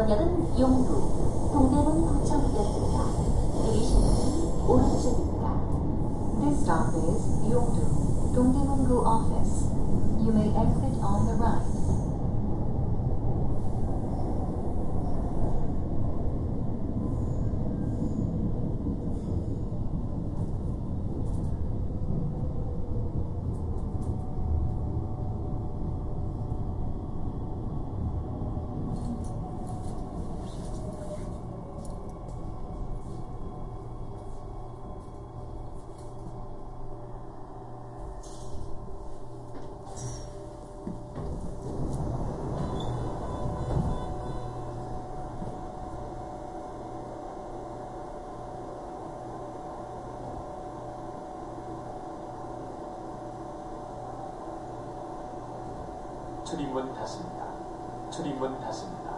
이번 역은 용두, 동대문 구청역입니다. 내리시는 오른쪽입니다. This stop is Yongdu, Dongdaemun-gu Office. You may exit on the right. 출입문 닫습니다. 출입문 닫습니다.